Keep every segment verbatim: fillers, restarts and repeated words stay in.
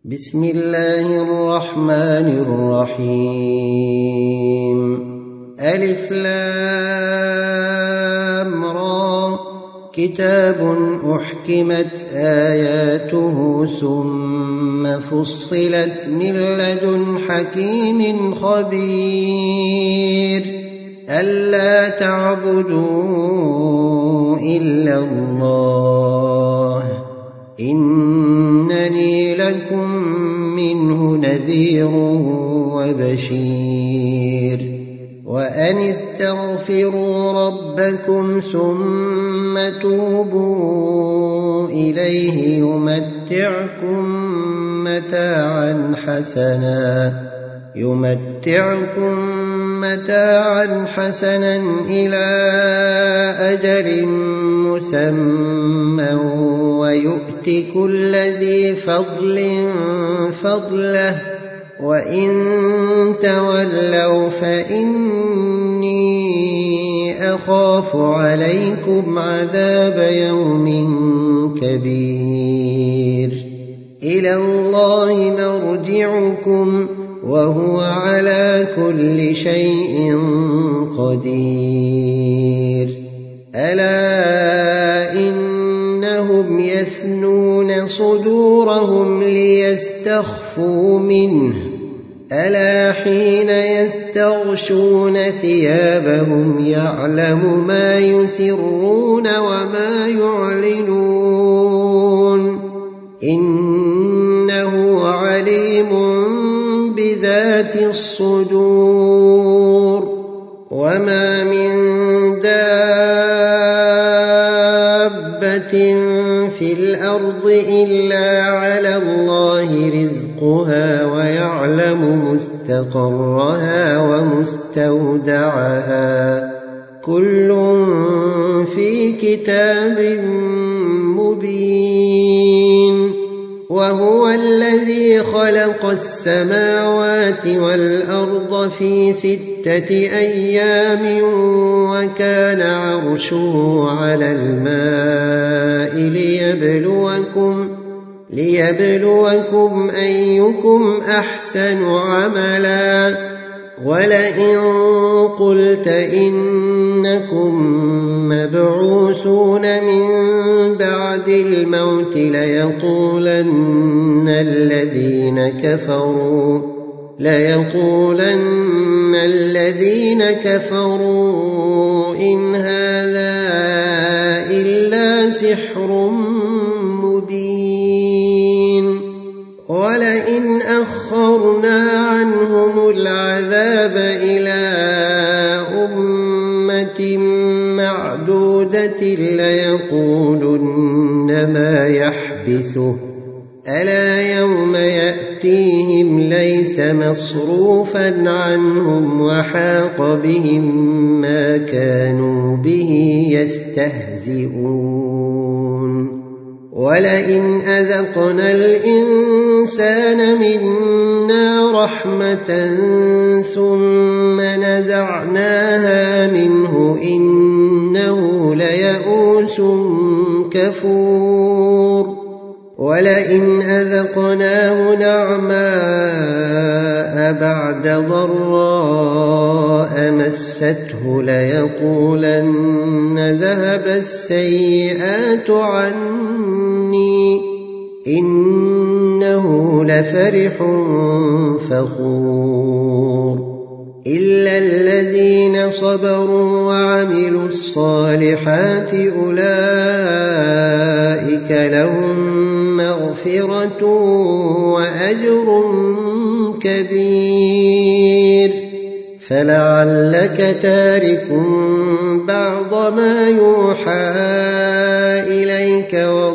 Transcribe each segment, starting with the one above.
بسم الله الرحمن الرحيم ألف لام را كتاب أحكمت آياته ثم فصلت من لدن حكيم خبير ألا تعبدوا إلا الله إنني لكم منه نذير وبشير وأن استغفروا ربكم ثم توبوا إليه يمتعكم متاعا حسنا يمتعكم متاعا حسنا إلى أجل مسمى ويؤت كل ذي فضل فضله وإن تولوا فإني أخاف عليكم عذاب يوم كبير إلى الله مرجعكم وهو على كل شيء قدير ألا إنهم يثنون صدورهم ليستخفوا منه ألا حين يستغشون ثيابهم يعلم ما يسرون وما يعلنون إنه عليم بذات الصدور وما من دابة في الأرض إلا على الله رزقها ويعلم مستقرها ومستودعها كل في كتاب مبين وهو الذي خلق السماوات والأرض في ستة أيام وكان عرشه على الماء ليبلوكم ليبلوكم أيكم أحسن عملا ولئن قلت إنكم مبعوثون من بعد الموت ليقولن الذين كفروا ليقولن الذين كفروا إن هذا إلا سحر مبين ولئن أخرنا عنهم العذاب إلى أمة معدودة ليقولن ما يحبسه ألا يوم يأتيهم ليس مصروفا عنهم وحاق بهم ما كانوا به يستهزئون ولئن أذقنا الإنسان منا رحمة ثم نزعناها منه إنه ليئوس كفور ولئن أذقناه نعماء بعد ضراء مسته ليقولن ذهب السيئات عني إنه لفرح فخور إلا الذين صبروا وعملوا الصالحات أولئك لهم مغفرة وأجر كبير فلعلك تارك بعض ما يوحى إليك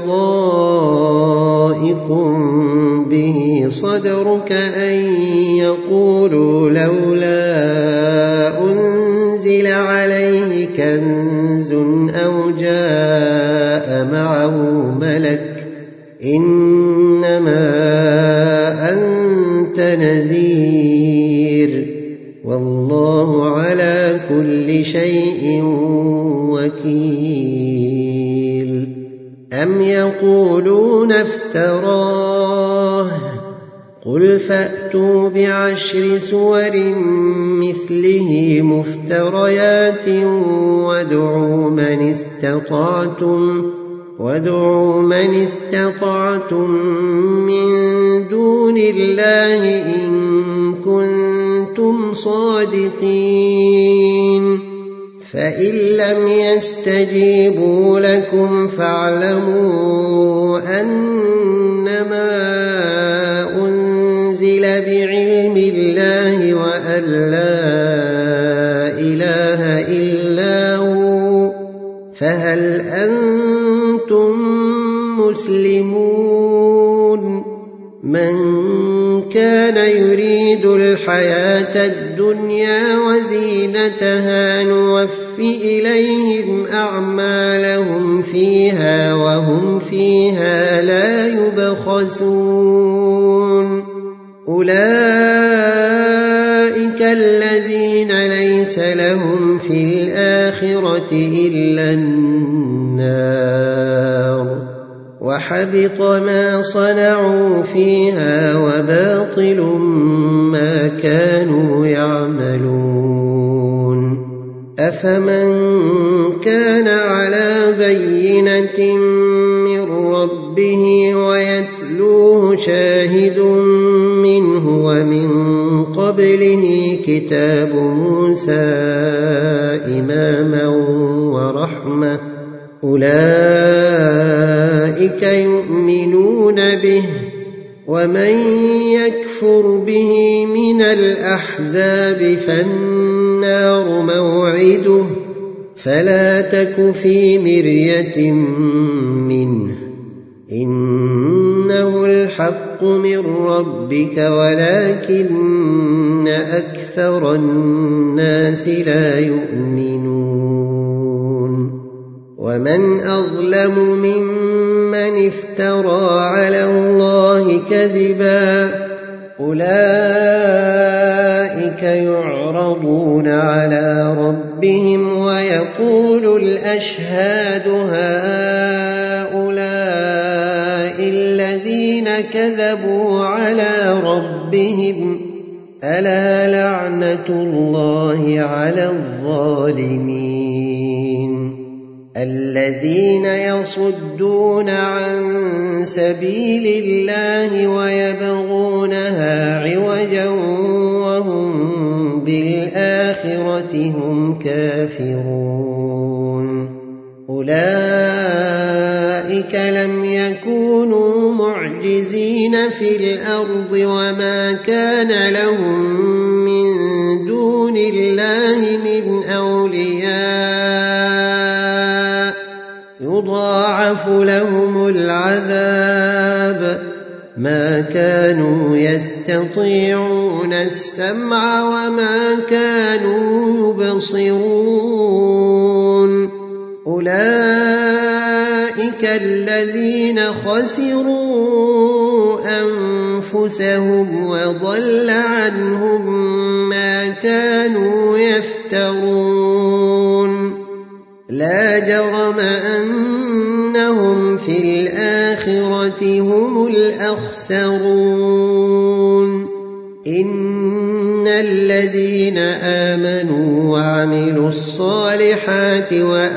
وضائق به صدرك أن يقولوا لولا أنزل عليه كنز أو جاء معه ملك إنما أنت نذير والله على كل شيء وكيل أم يقولون افتراه قل فأتوا بعشر سور مثله مفتريات وادعوا من استطعتم وادعوا من استطعتم من دون الله إن كنتم صادقين فإن لم يستجيبوا لكم فاعلموا أنما أنزل بعلم الله وأن لا إله إلا هو فهل أنتم مسلمون من كان يريد الحياة الدنيا وزينتها نوف إليهم أعمالهم فيها وهم فيها لا يبخسون أولئك الذين ليس لهم في الآخرة إلا النار وحبط ما صنعوا فيها وباطل ما كانوا يعملون أفمن كان على بينة من ربه ويتلوه شاهد منه ومن قبله كتاب موسى إماما ورحمة أولئك يؤمنون به ومن يكفر به من الأحزاب فالنار موعده فلا تك في مرية منه إنه الحق من ربك ولكن أكثر الناس لا يؤمنون ومن أظلم ممن افترى على الله كذبا أولئك يعرضون على ربهم ويقول الأشهاد هؤلاء الذين كذبوا على ربهم ألا لعنة الله على الظالمين الذين يصدون عن سبيل الله ويبغونها عوجا وهم بالآخرة هم كافرون أولئك لم يكونوا معجزين في الأرض وما كان لهم من دون الله من أولياء يضاعف لهم العذاب ما كانوا يستطيعون السمع وما كانوا يبصرون أولئك الذين خسروا أنفسهم وضل عنهم ما كانوا يفترون لا جرم أنهم في الآخرة هم الأخسرون إن الذين آمنوا وعملوا الصالحات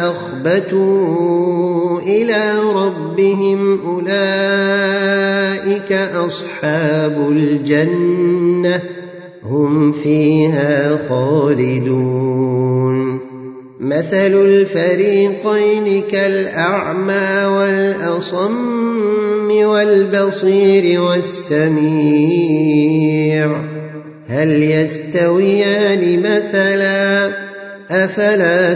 وأخبتوا إلى ربهم أولئك أصحاب الجنة هم فيها خالدون مثل الفريقين كالأعمى والأصم والبصير والسميع هل يستويان مثلا أفلا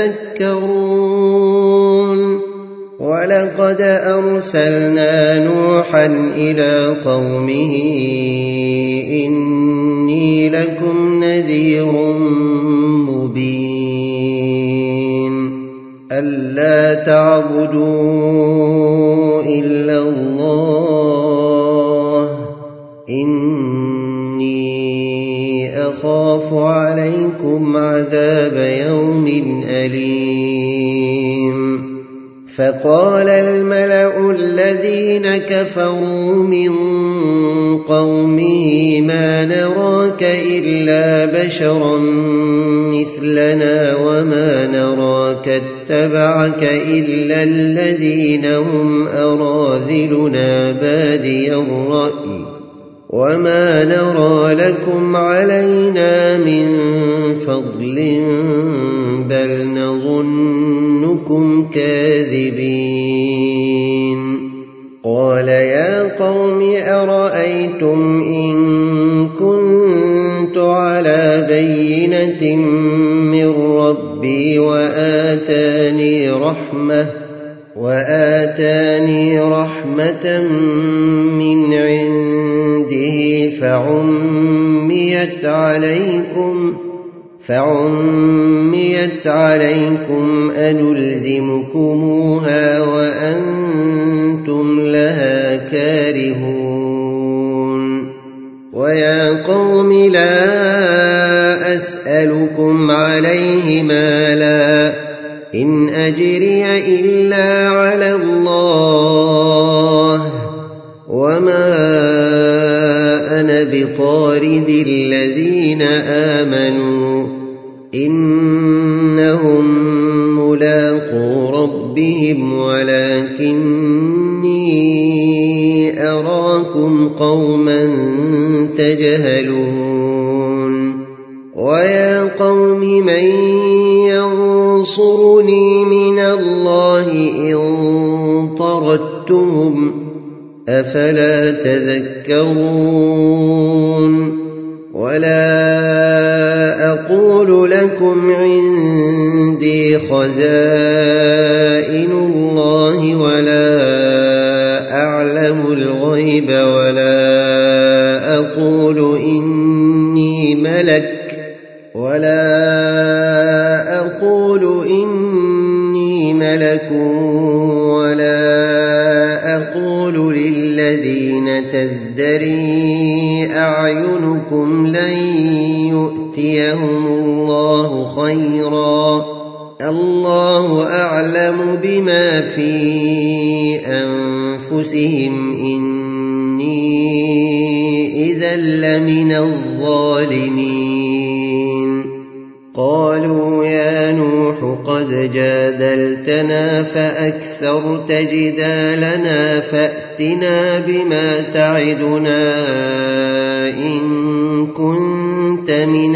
تذكرون ولقد أرسلنا نوحا إلى قومه إني لكم نذير مبين ألا تعبدوا إلا الله إني أخاف عليكم عذاب يوم أليم فقال الملأ الذين كفروا من قومه ما نراك إلا بشرا مثلنا وما نراك اتبعك إلا الذين هم أراذلنا بادي الرأي وما نرى لكم علينا من فضل بل نظنكم كاذبين. قال يا قوم أرأيتم إن كنت على بينة من ربي وآتاني رحمة وآتاني رحمة من عنده فعميت عليكم فعميت عليكم أنلزمكموها وأنتم لها كارهون. ويا قوم لا أسألكم عليه مالا إن أجري إلا على الله وما أنا بطارد الذين آمنوا إنهم ملاقو ربهم ولكني أراكم قوما تجهلون. ويا قوم من ينصرني من الله إن طردتهم أفلا تذكرون. ولا أقول لكم عندي خزائن الله ولا أعلم الغيب ولا أقول إني ملك ولا أقول إني ملك ولا أقول للذين تزدري أعينكم لن يؤتيهم الله خيرا الله أعلم بما في أنفسهم إني إذا لمن الظالمين. قالوا يا نوح قد جادلتنا فأكثرت جدالنا فأتنا بما تعدنا إن كنت من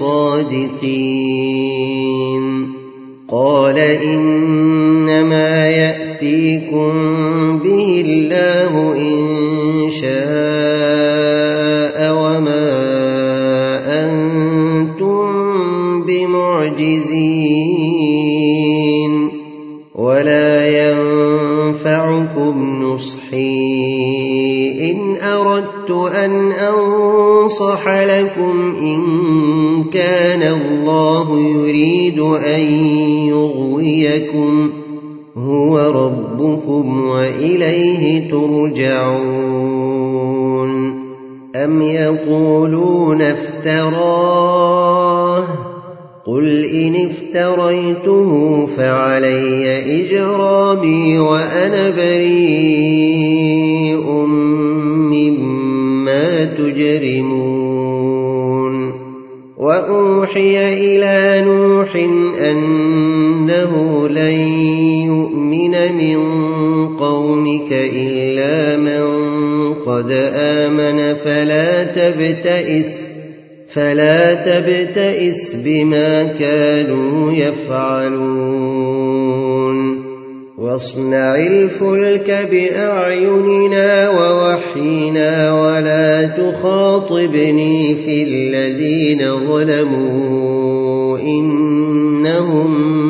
الصادقين. قال إنما يأتيكم به الله إن شاء وما أنتم بمعجزين ولا ينفعكم نصحي إن أردت أن أنصح لكم إن كان الله يريد أن يغويكم هو ربكم وإليه ترجعون. أم يقولون افتراه قل إن افتريته فعلي إجرامي وأنا بريء مما تجرمون. وأوحي إلى نوح أنه لن يؤمن من قومك إلا من قد آمن فلا تبتئس فلا تبتئس بما كانوا يفعلون. واصنع الفلك بأعيننا ووحينا ولا تخاطبني في الذين ظلموا إنهم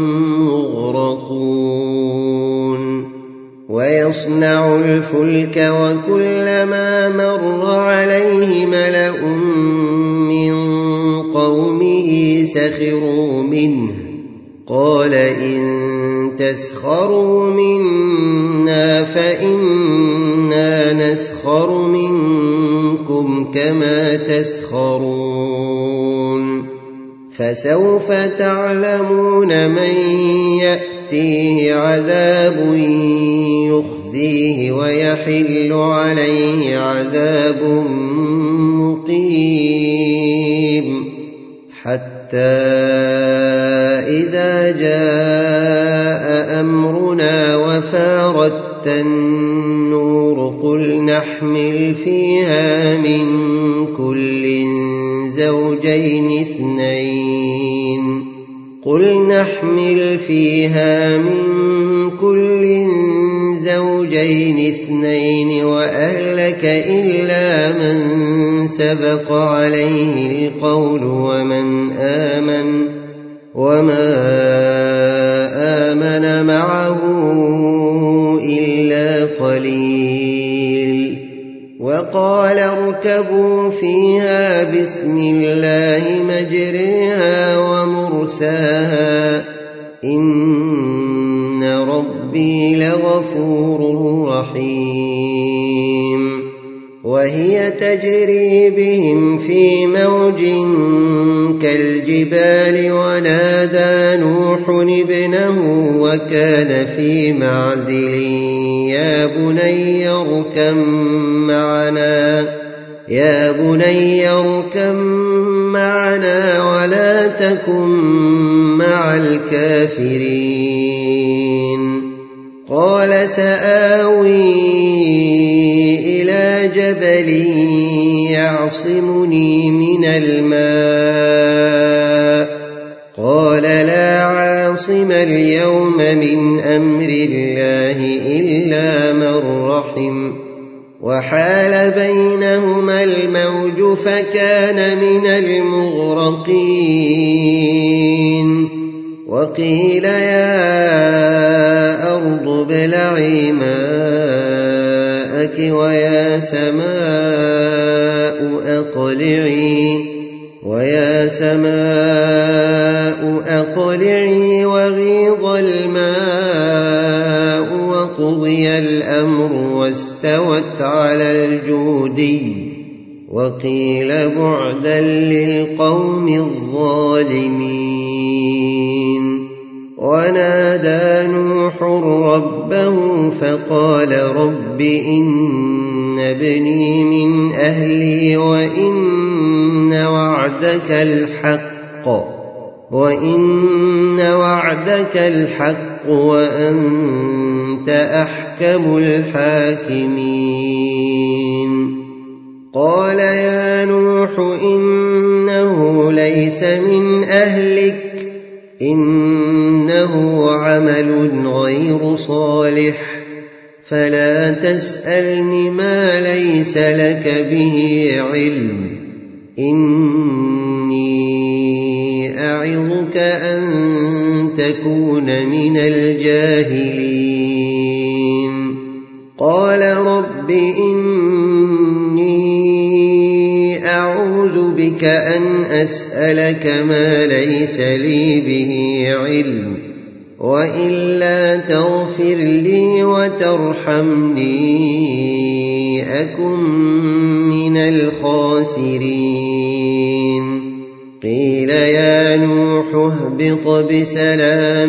مغرقون. ويصنع الفلك وكلما مر عليه ملأ من قومه سخروا منه قال إن تسخروا منا فإنا نسخر منكم كما تسخرون. فسوف تعلمون من يأتيه عذاب يخزيه ويحل عليه عذاب مقيم حتى إذا جاء أمرنا وفارت النور قل نحمل فيها من كل زوجين اثنين قل نحمل فيها من كل زوجين اثنين وأهلك إلا من سبق عليه القول ومن آمن وما آمن معه إلا قليل وقال اركبوا فيها بسم الله مجريها ومرساها إن ربي لغفور رحيم وهي تجري بهم في موج كالجبال ونادى نوح ابنه وكان في معزل يا بني اركب معنا يا بني اركب معنا ولا تكن مع الكافرين قال سآوي إلى جبل يعصمني من الماء قال لا عاصم اليوم من أمر الله إلا من رحم وحال بينهما الموج فكان من المغرقين وقيل يا أرض ابلعي ماءك ويا سماء أقلعي ويا سماء أقلعي وغيض الماء وقضي الأمر واستوت على الجودي وقيل بعدا للقوم الظالمين ونادى نوح ربه فقال رب إن ابني من أهلي وإن وعدك الحق وإن وعدك الحق وأنت أحكم الحاكمين قال يا نوح إنه ليس من أهلك إنه عمل غير صالح فلا تسألني ما ليس لك به علم إني أعظك أن تكون من الجاهلين قال رب إني أعوذ بك أن أسألك ما ليس لي به علم وإلا تغفر لي وترحمني أكن من الخاسرين قيل يا نوح اهبط بسلام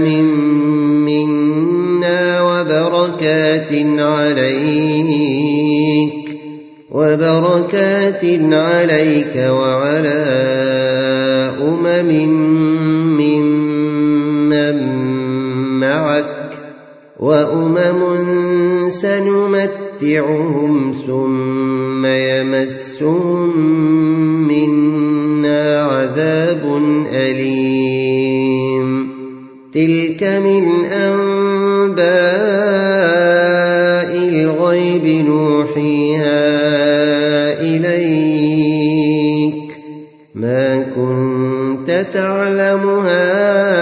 منا وبركات عليك وبركات عليك وعلى أمم ممن معك وأمم سنمتعهم ثم يمسهم منا عذاب أليم تلك من أنباء الغيب نوحيها إليك ما كنت تعلمها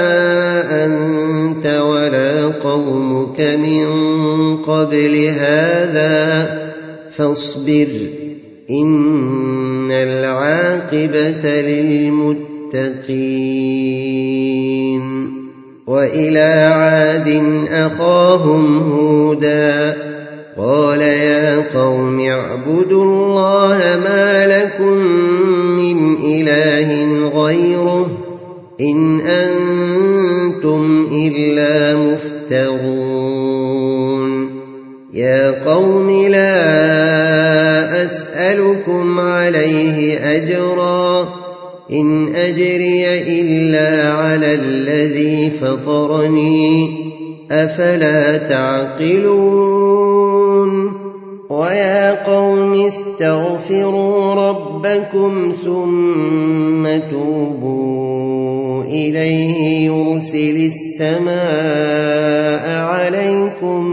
أنت ولا قومك من قبل هذا فاصبر إن العاقبة للمتقين وإلى عاد أخاهم هودا قال يا قوم اعبدوا الله ما لكم من إله غيره إن أنتم إلا مفترون يا قوم لا أسألكم عليه أجرا إن أجري إلا على الذي فطرني أفلا تعقلون ويا قوم استغفروا ربكم ثم توبوا إليه يرسل السماء عليكم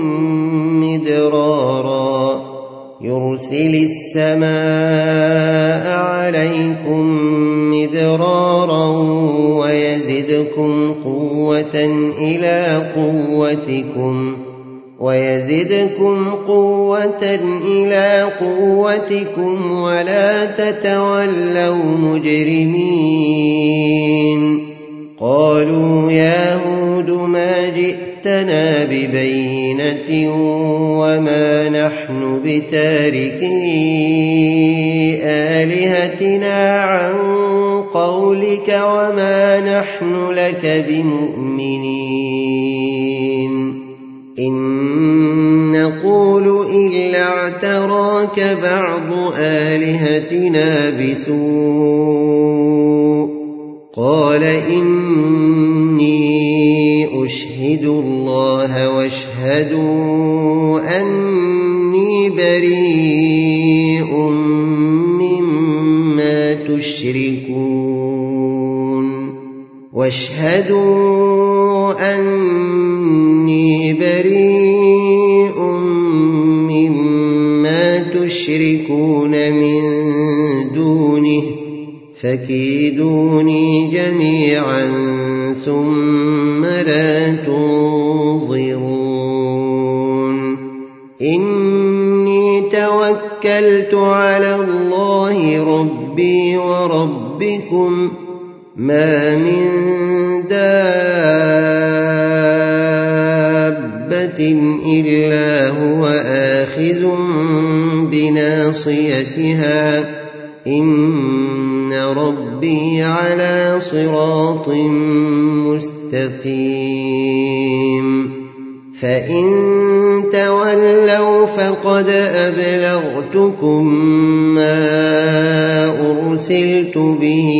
مدرارا يرسل السماء عليكم مدرارا ويزدكم قوة إلى قوتكم ويزدكم قوة إلى قوتكم ولا تتولوا مجرمين قالوا يا هود ما جئتنا ببينة وما نحن بتاركي آلهتنا عن قولك وما نحن لك بمؤمنين إن نقول إلا اعتراك بعض آلهتنا بسوء قال إني أشهد الله واشهدوا أني بريء مما تشركون واشهدوا أني بريء مما تشركون من دونه فكيدوني جميعا ثم لا تنظرون إني توكلت على الله ربي وربكم ما من دابة إلا هو آخذ بناصيتها إن ربي على صراط مستقيم فإن تولوا فقد أبلغتكم ما أرسلت به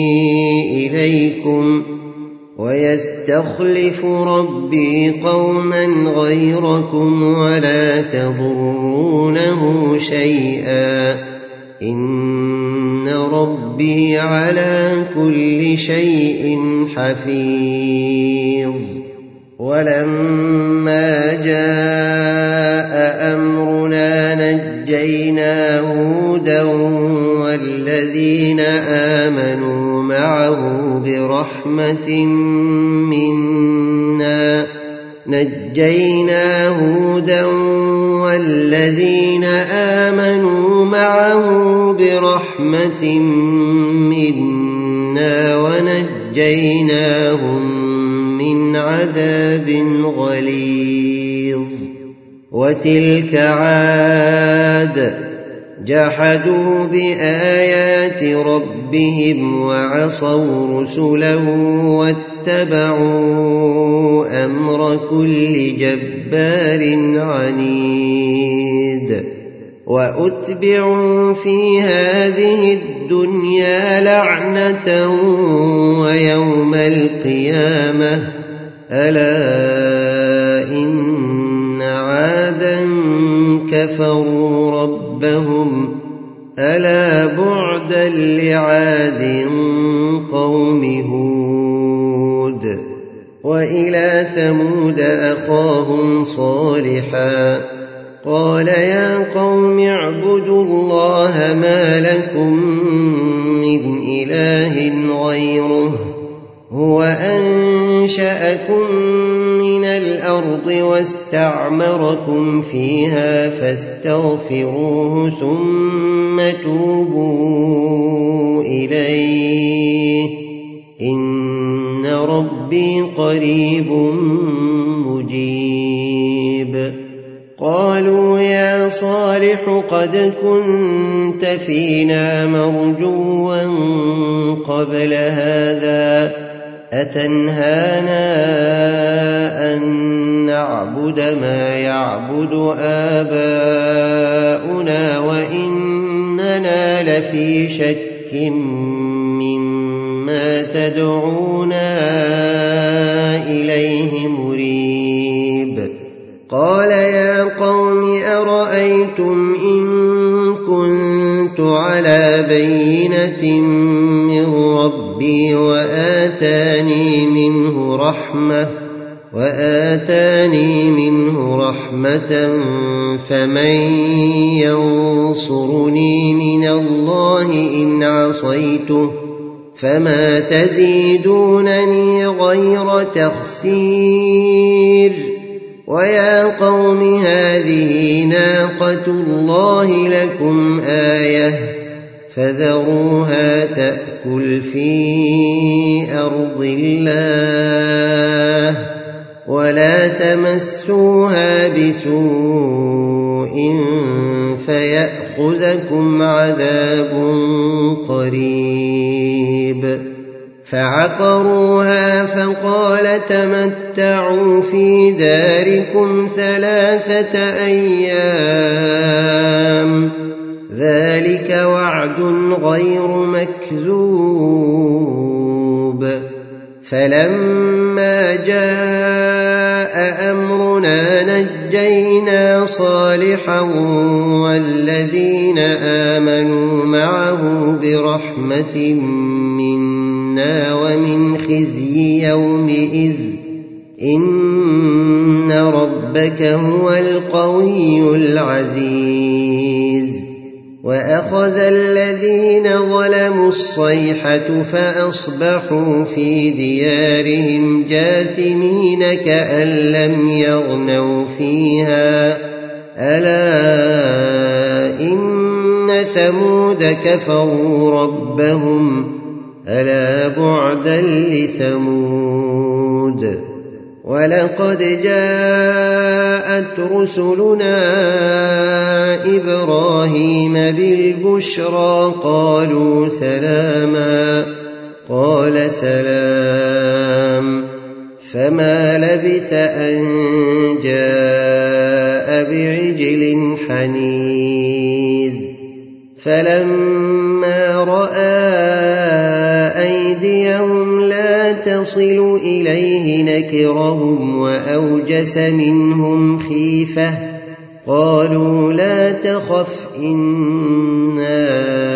إليكم ويستخلف ربي قوما غيركم ولا تضرونه شيئا إن ربي على كل شيء حفيظ ولما جاء أمرنا نجينا هودا والذين آمنوا معه برحمة منا نجينا هودا والذين آمنوا معه برحمة منا ونجيناهم من عذاب غليظ وتلك عاد جحدوا بآيات ربهم وعصوا رسله واتبعوا أمر كل جبار عنيد وأتبعوا في هذه الدنيا لعنة ويوم القيامة ألا إن عادا كفروا ربهم ألا بعدا لعاد قوم هود وإلى ثمود أخاهم صالحا قال يا قوم اعبدوا الله ما لكم من إله غيره هو أنشأكم من الأرض واستعمركم فيها فاستغفروه ثم توبوا إليه إن ربي قريب مجيب قالوا يا صالح قد كنت فينا مرجوا قبل هذا أتنهانا أن نعبد ما يعبد آباؤنا وإنا إنا لفي شك مما تدعونا إليه مريب قال يا قوم أرأيتم إن كنت على بينة من ربي وآتاني منه رحمة وآتاني منه رحمة فمن ينصرني من الله إن عصيته فما تزيدونني غير تخسير ويا قوم هذه ناقة الله لكم آية فذروها تأكل في أرض الله ولا تمسوها بسوء فيأخذكم عذاب قريب فعقروها فقال تمتعوا في داركم ثلاثة أيام ذلك وعد غير مكذوب فلما جاء أمرنا نجينا صالحا والذين آمنوا معه برحمة منا ومن خزي يومئذ إن ربك هو القوي العزيز وأخذ الذين ظلموا الصيحة فأصبحوا في ديارهم جاثمين كأن لم يغنوا فيها ألا إن ثمود كفروا ربهم ألا بعدا لثمود ولقد جاءت رسلنا إبراهيم بالبشرى قالوا سلاما قال سلام فما لبث أن جاء بعجل حنيذ فلما رأى أيديهم لا تصل إليه نكرهم وأوجس منهم خيفة قالوا لا تخف إنا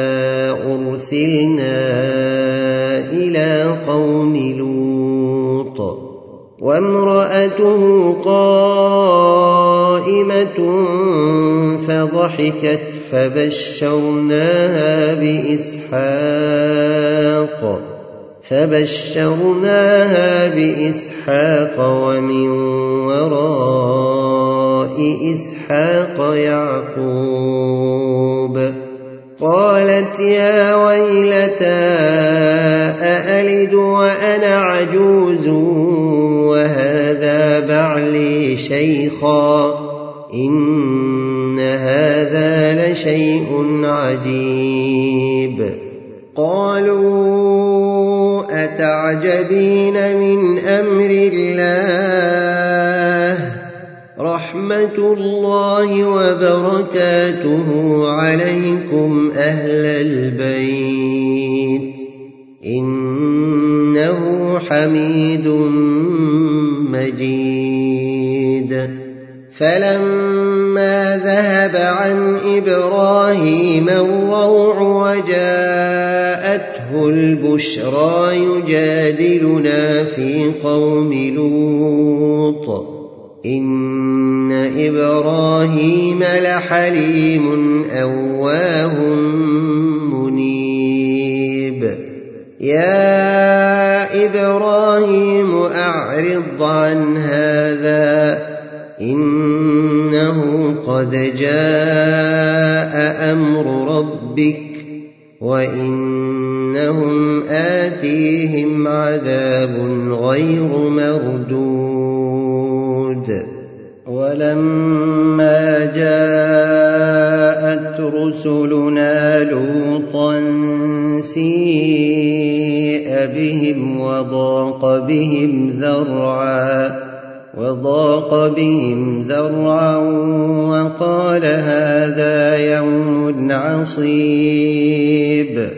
أرسلنا إلى قوم لوط وامرأته قائمة فضحكت فبشرناها بإسحاق فبشرناها بإسحاق ومن وراء إسحاق يعقوب قالت يا ويلتى أألد وأنا عجوز وهذا بعلي شيخا إن هذا لشيء عجيب قالوا أتعجبين من أمر الله رحمة الله وبركاته عليكم أهل البيت إنه حميد مجيد فلما ذهب عن إبراهيم الروع وجاءته البشرى يجادلنا في قوم لوط إن إبراهيم لحليم أواه منيب يا إبراهيم أعرض عن هذا إنه قد جاء أمر ربك وإنهم آتيهم عذاب غير مردود ولما جاءت رسلنا لوطا سيء بهم وضاق بهم ذرعا وضاق بهم ذرعا وقال هذا يوم عصيب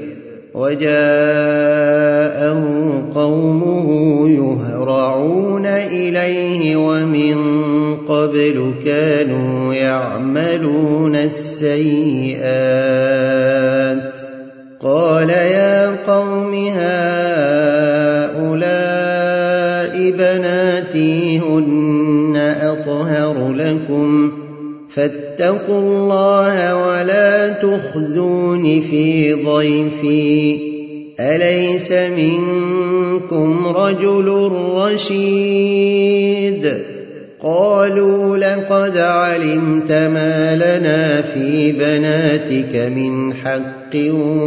وجاءه قومه يهرعون إليه ومن قبل كانوا يعملون السيئات قال يا قوم هؤلاء بناتي هن أطهر لكم فاتقوا الله ولا تخزون في ضيفي أليس منكم رجل رشيد قالوا لقد علمت ما لنا في بناتك من حق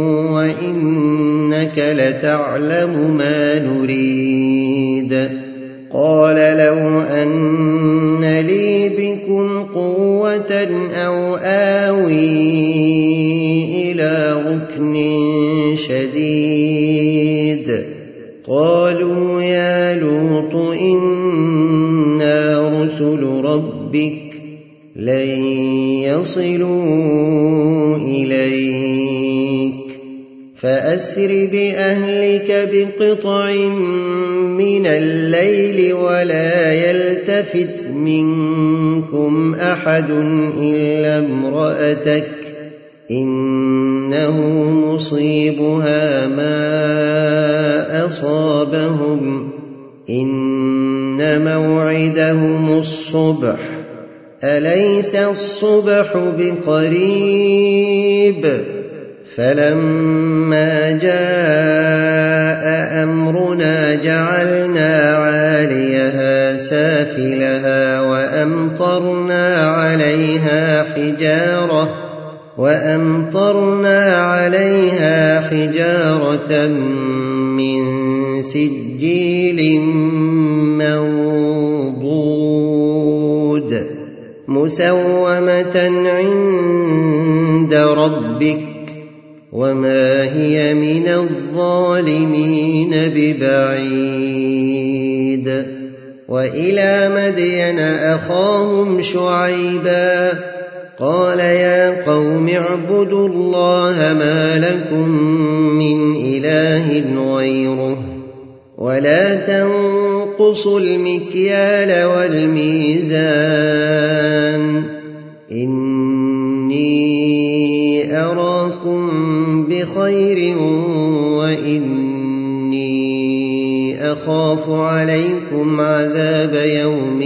وإنك لتعلم ما نريد قال لو أن لي بكم قوة أو آوي إلى ركن شديد قالوا يا لوط إنا رسل ربك لن يصلوا إليك فأسر بأهلك بقطع من الليل ولا يلتفت منكم أحد إلا امرأتك إنه مصيبها ما أصابهم إن موعدهم الصبح أليس الصبح بقريب فلما جاء أمرنا جعلنا عاليها سافلها وأمطرنا عليها حجارة وأمطرنا عليها حجارة من سجيل منضود مسومة عند ربك وما هي من الظالمين ببعيد وإلى مدين أخاهم شعيبا قال يا قوم اعبدوا الله ما لكم من إله غيره ولا تنقصوا المكيال والميزان إني أراكم بخير وإني أخاف عليكم عذاب يوم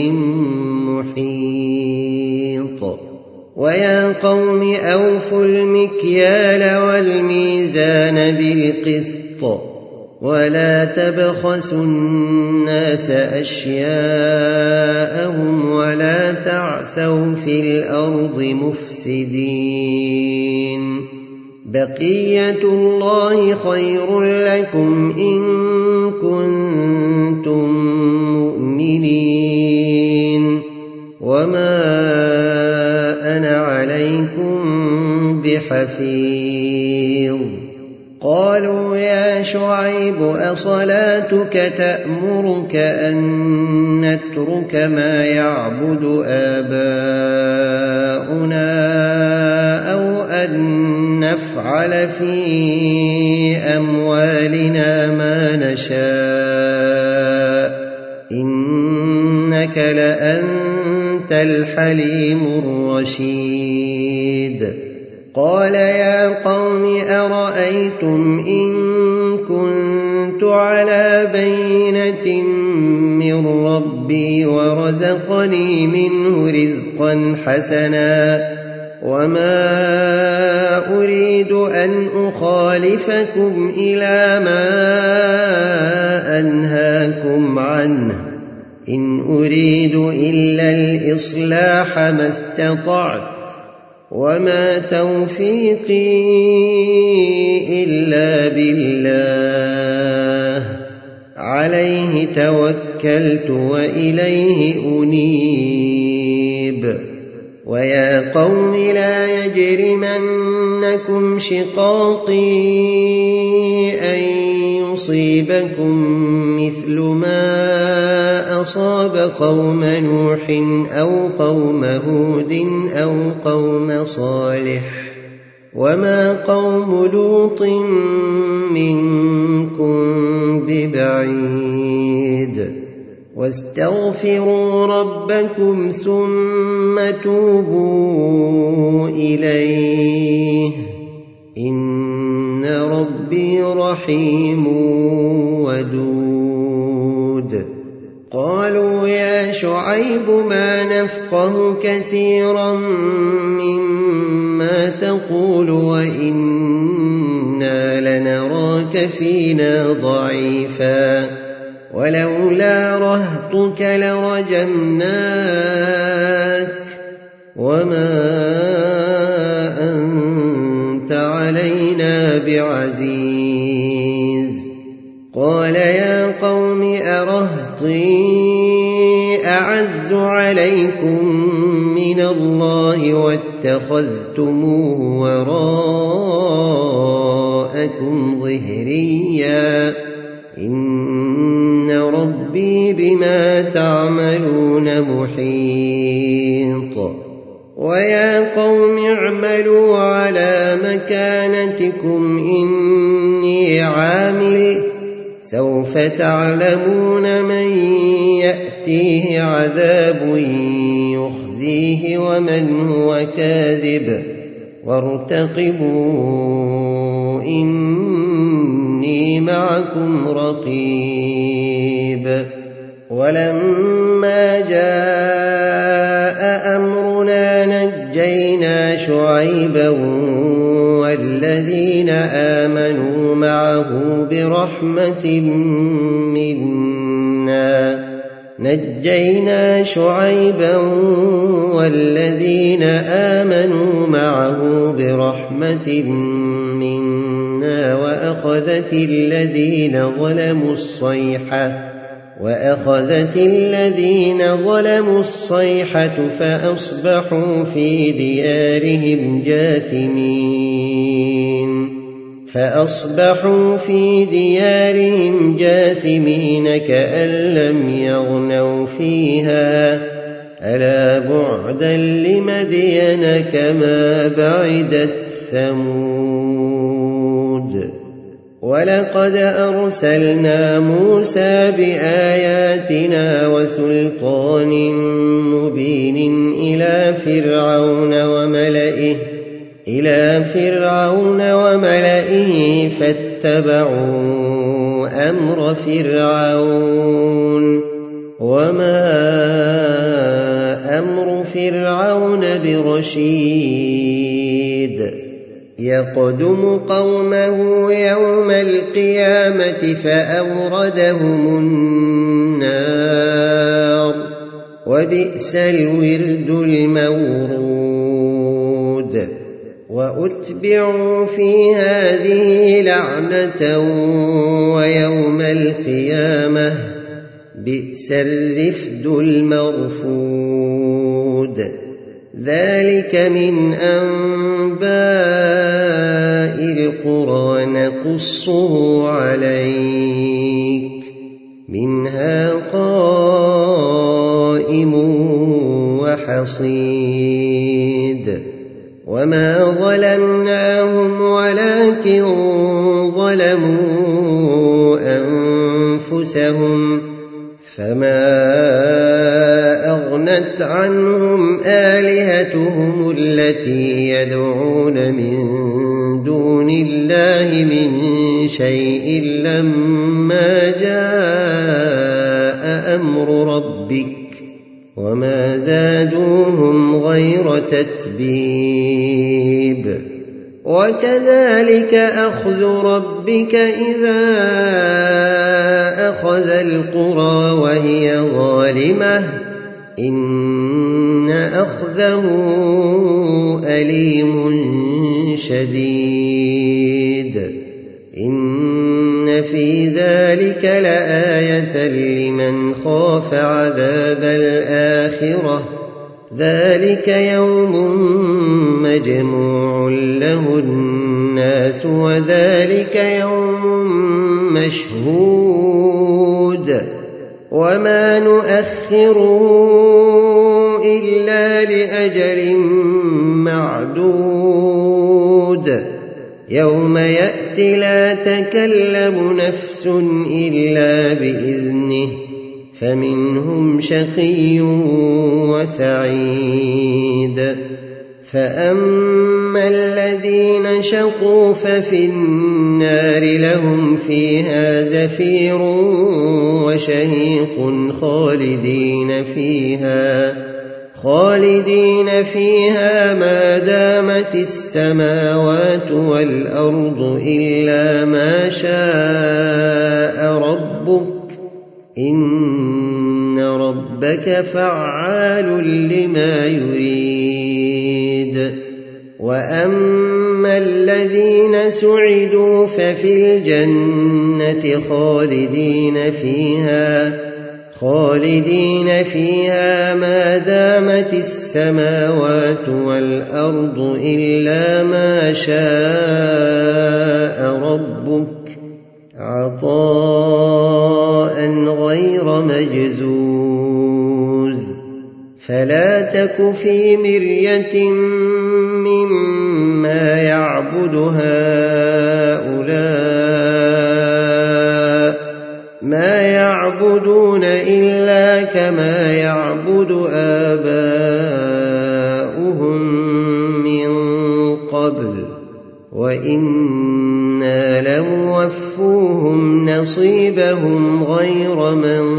محيط ويا قوم أوفوا المكيال والميزان بالقسط ولا تبخسوا الناس أشياءهم ولا تعثوا في الأرض مفسدين بقية الله خير لكم إن كنتم مؤمنين وما أنا عليكم بحفيظ قالوا يا شعيب أصلاتك تأمرك أن نترك ما يعبد آباؤنا أو أن نفعل في أموالنا ما نشاء إنك لأنت الحليم الرشيد قال يا قوم أرأيتم إن كنت على بينة من ربي ورزقني منه رزقا حسنا وما أريد أن أخالفكم إلى ما أنهاكم عنه إن أريد إلا الإصلاح ما استطعت وما توفيقي إلا بالله عليه توكلت وإليه أنيب ويا قوم لا يجرمنكم شقاقي أن يصيبكم مثل ما أصاب قوم نوح أو قوم هود أو قوم صالح وما قوم لوط منكم ببعيد واستغفروا ربكم ثم توبوا إليه إن ربي رحيم ودود قالوا يا شعيب ما نفقه كثيرا مما تقول وإنا لنراك فينا ضعيفا ولولا رهطك لرجمناك وما أنت علينا بعزيز قال يا قوم أرهطي أعز عليكم من الله واتخذتموه وراءكم ظهريا إن ربي بما تعملون محيط ويا قوم اعملوا على مكانتكم إني عامل سوف تعلمون من يأتيه عذاب يخزيه ومن هو كاذب وارتقبوا إني معكم رقيب ولما جاء أمرنا نجينا شعيبا والذين آمنوا معه برحمة منا نجينا شعيبا والذين آمنوا معه برحمة منا وأخذت الذين ظلموا الصيحة وأخذت الذين ظلموا الصيحة فأصبحوا في ديارهم جاثمين فأصبحوا في ديارهم جاثمين كأن لم يغنوا فيها ألا بعدا لمدين كما بعدت ثمود ولقد أرسلنا موسى بآياتنا وسلطان مبين إلى فرعون وملئه إلى فرعون وملئه فاتبعوا أمر فرعون وما أمر فرعون برشيد يقدم قومه يوم القيامة فأوردهم النار وبئس الورد المورود وأتبعوا في هذه لعنة ويوم القيامة بئس الرفد المرفود ذلك من أنباء القرى نقصه عليك منها قائم وحصيد وما ظلمناهم ولكن ظلموا أنفسهم فما أغنت عنهم آلهتهم التي يدعون من دون الله من شيء لما جاء أمر ربك وما زادوهم غير تتبيب وكذلك أخذ ربك إذا أخذ القرى وهي ظالمة إن أخذه أليم شديد إن في ذلك لآية لمن خاف عذاب الآخرة ذلك يوم مجموع له الناس وذلك يوم مشهود وما نؤخره إلا لأجل معدود يوم يأتي لا تكلم نفس إلا بإذنه فمنهم شقي وسعيد فأما الذين شقوا ففي النار لهم فيها زفير وشهيق خالدين فيها خالدين فيها ما دامت السماوات والأرض إلا ما شاء ربك إن ربك فعال لما يريد وأما الذين سعدوا ففي الجنة خالدين فيها خالدين فيها ما دامت السماوات والأرض إلا ما شاء ربك عطاء غير مجذوذ فلا تك في مرية مما يعبد هؤلاء ما يعبدون إلا كما يعبد آباؤهم من قبل وإنا لموفوهم نصيبهم غير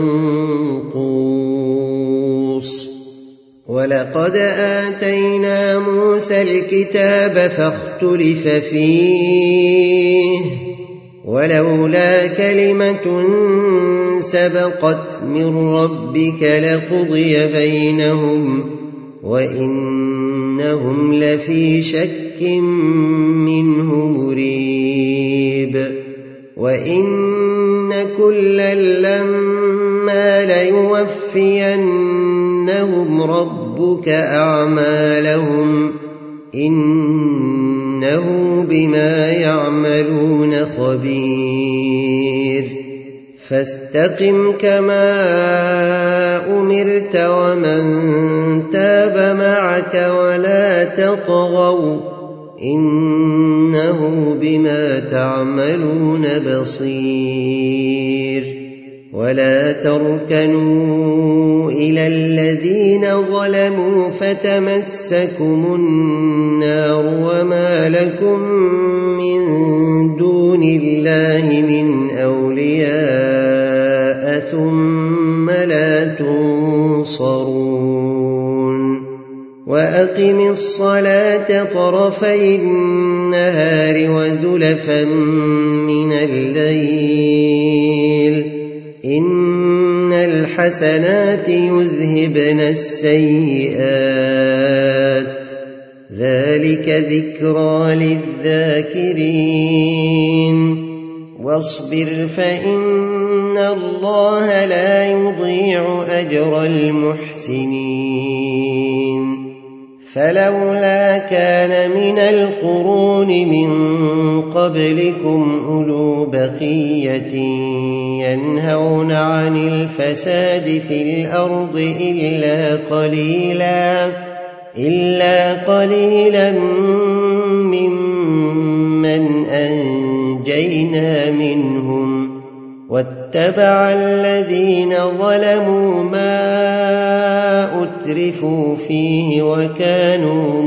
منقوص ولقد آتينا موسى الكتاب فاختلف فيه ولولا كلمة سبقت من ربك لقضي بينهم وإنهم لفي شك منه مريب وإن كلا لما ليوفينهم ربك أعمالهم إنه بما يعملون خبير فاستقم كما أمرت ومن تاب معك ولا تطغوا إنه بما تعملون بصير ولا تركنوا إلى الذين ظلموا فتمسكم النار وما لكم من دون الله من أولياء ثم لا تنصرون وأقم الصلاة طرفي النهار وزلفا من الليل إن الحسنات يذهبن السيئات ذلك ذكرى للذاكرين واصبر فإن الله لا يضيع أجر المحسنين فلولا كان من القرون من قبلكم أولو بقية ينهون عن الفساد في الأرض إلا قليلا إلا قليلا ممن أنجينا منهم واتبع الذين ظلموا ما أترفوا فيه وكانوا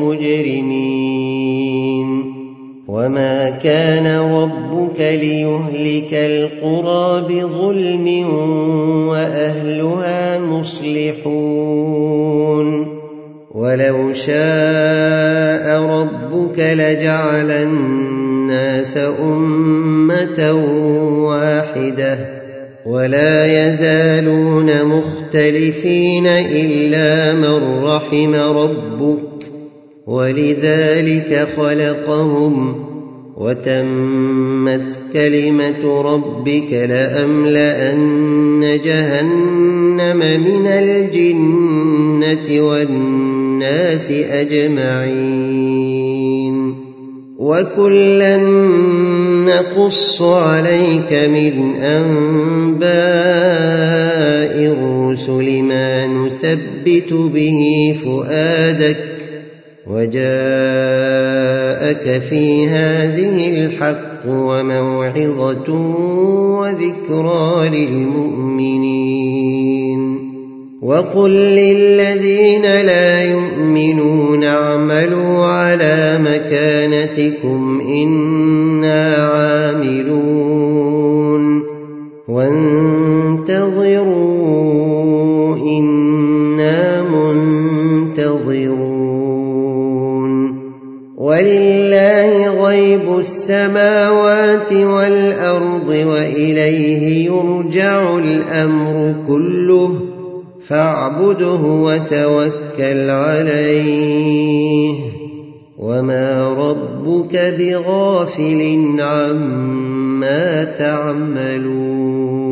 مجرمين وما كان ربك ليهلك القرى بظلم وأهلها مصلحون ولو شاء ربك لجعل الناس أمة واحدة ولا يزالون مختلفين إلا من رحم ربك ولذلك خلقهم وتمت كلمة ربك لأملأن جهنم من الجنة والناس أجمعين وكلا نقص عليك من أنباء الرسل ما نثبت به فؤادك وجاءك في هذه الحق وموعظة وذكرى للمؤمنين وقل للذين لا يؤمنون اعملوا على مكانتكم إنا عاملون وانتظروا إنا منتظرون ولله غيب السماوات والأرض وإليه يرجع الأمر كله فاعبده وتوكل عليه وما ربك بغافل عما تعملون